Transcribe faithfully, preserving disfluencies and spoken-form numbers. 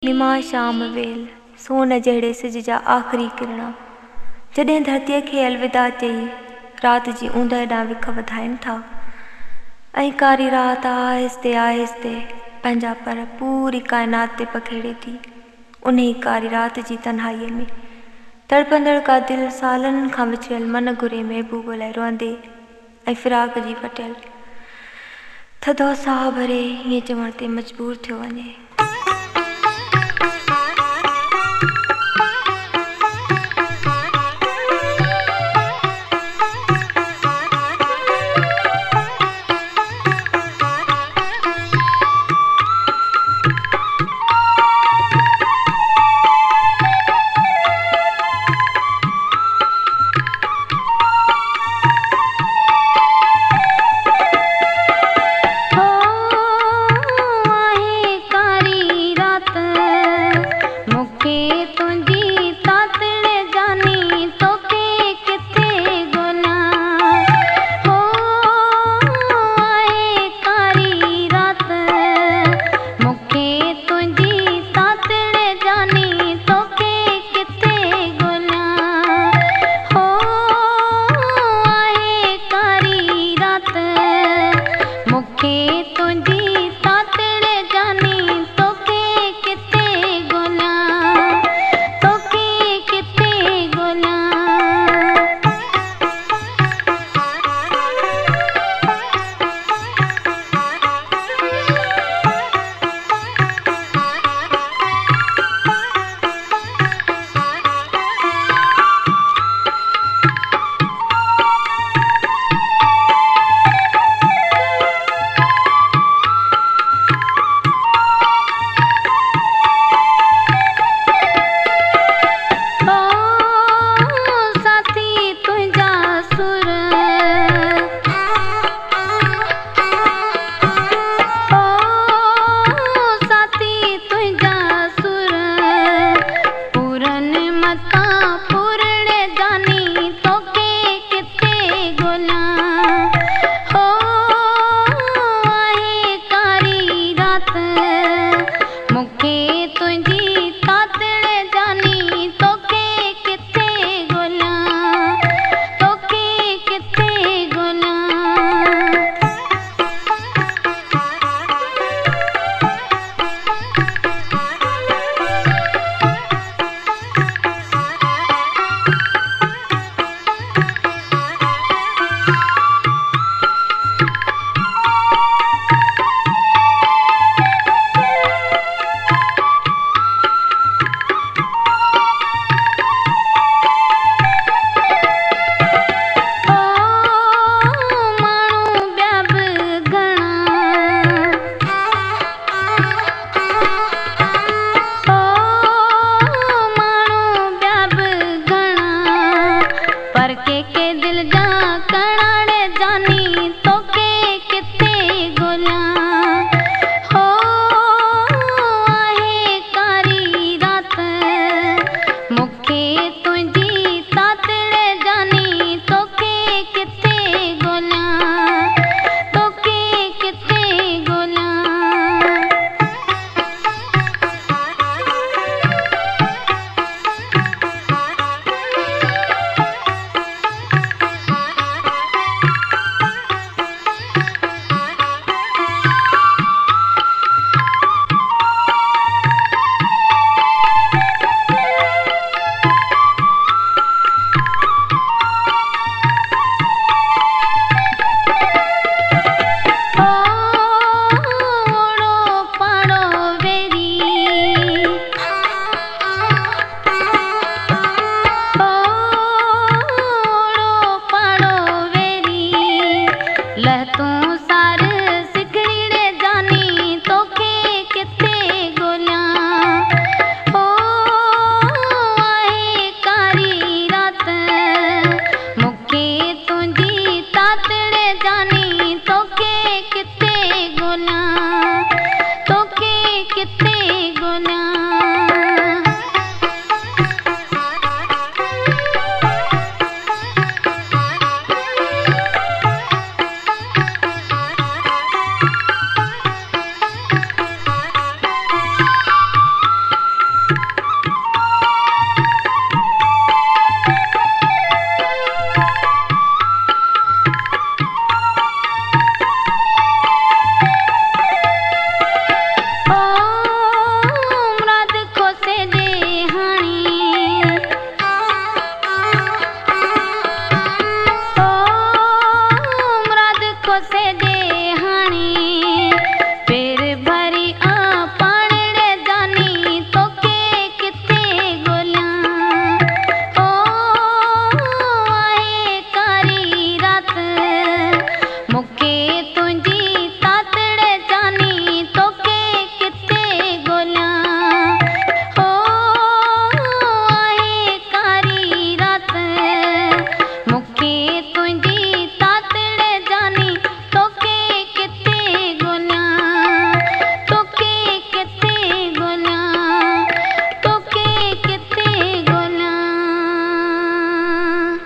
निमा शाम वेल सोन जहिड़े सिज जा आख़िरी किरणा जॾहिं धरतीअ खे अलविदा चई रात जी ऊंदहि ॾांहुं विख वधाइनि था ऐं कारी रात आहिस्ते आहिस्ते पंहिंजा पर पूरी काइनात ते पखेड़े थी। उन ई कारी रात जी तन्हाईअ में तड़पंदड़ का दिलि सालनि खां विछड़ियल मन घुरे महबूब लाइ रोअंदे ऐं फिराक जी फटियल थधो साह भरे हीअं चवण ते मजबूर थियो वञे।